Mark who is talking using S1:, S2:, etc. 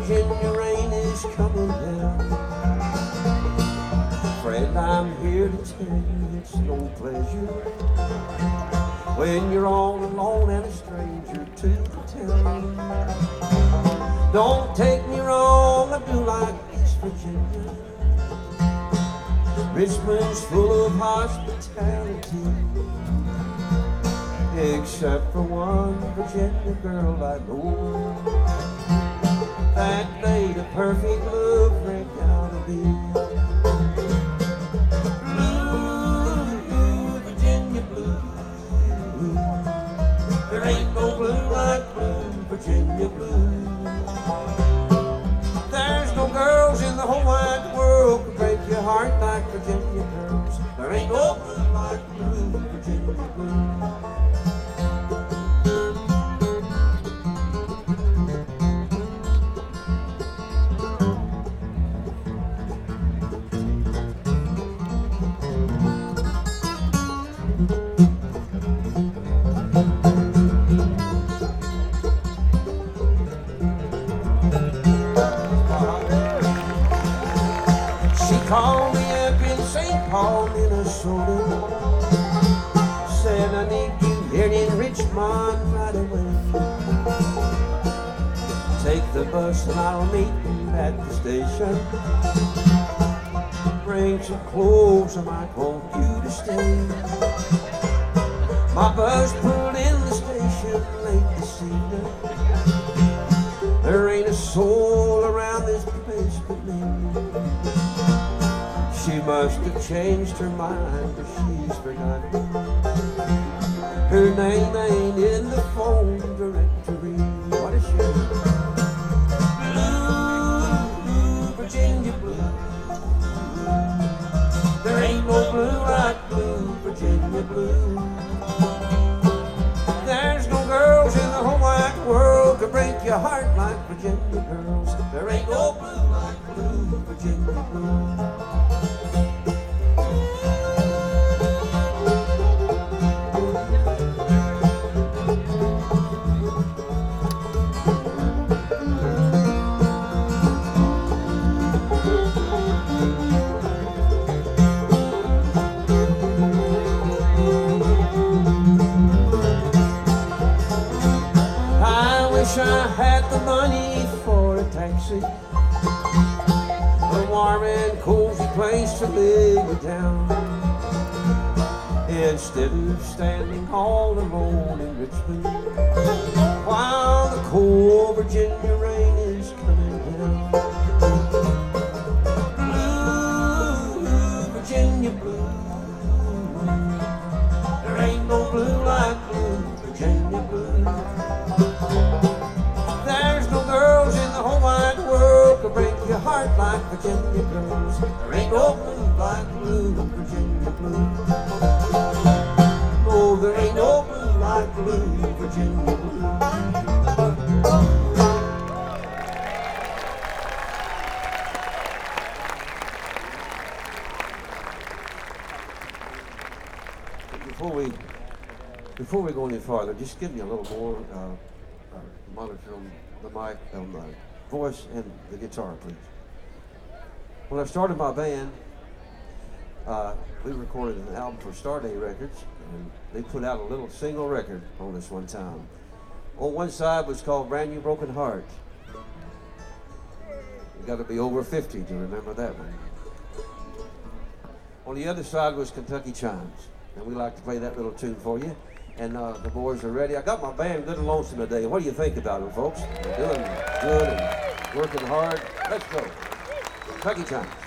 S1: Virginia rain is coming down. Friend, I'm here to tell you it's no pleasure when you're all alone and a stranger to the town. Don't take me wrong, I do like East Virginia. Richmond's full of hospitality, except for one Virginia girl I know that made a perfect love wreck out of me. Blue, Virginia blue. There ain't no blue like blue, Virginia blue. There's no girls in the whole wide world could break your heart like Virginia girls. There ain't no blue like blue, Virginia blue. Called me up in St. Paul, Minnesota. Said I need you here in Richmond right away. Take the bus and I'll meet you at the station. Bring some clothes, I might want you to stay. My bus pulled in the station late this evening. There ain't a soul around this place but me. She must have changed her mind, or she's forgotten. Her name ain't in the phone directory. What a shame. Blue, Virginia blue. There ain't no blue like blue, Virginia blue. There's no girls in the whole wide world could break your heart like Virginia girls. There ain't no blue like blue, Virginia blue. I had the money for a taxi, a warm and cozy place to lay me down, instead of standing all alone in Richmond while the cold Virginia rain is coming down. Blue, Virginia blue. There ain't no blue like blue, Virginia blue. There's no girls in the whole wide world could break your heart like Virginia girls. There ain't no blue like blue, Virginia blue. No, there ain't no blue like blue, Virginia blue. Before we go any farther, just give me a little more monitor on the mic, on the voice and the guitar, please. When I started my band, we recorded an album for Starday Records, and they put out a little single record on us one time. On one side was called Brand New Broken Heart. You got to be over 50 to remember that one. On the other side was Kentucky Chimes, and we like to play that little tune for you. And the boys are ready. I got my band good and lonesome today. What do you think about them, folks? They're doing good and working hard. Let's go. Kentucky Chimes.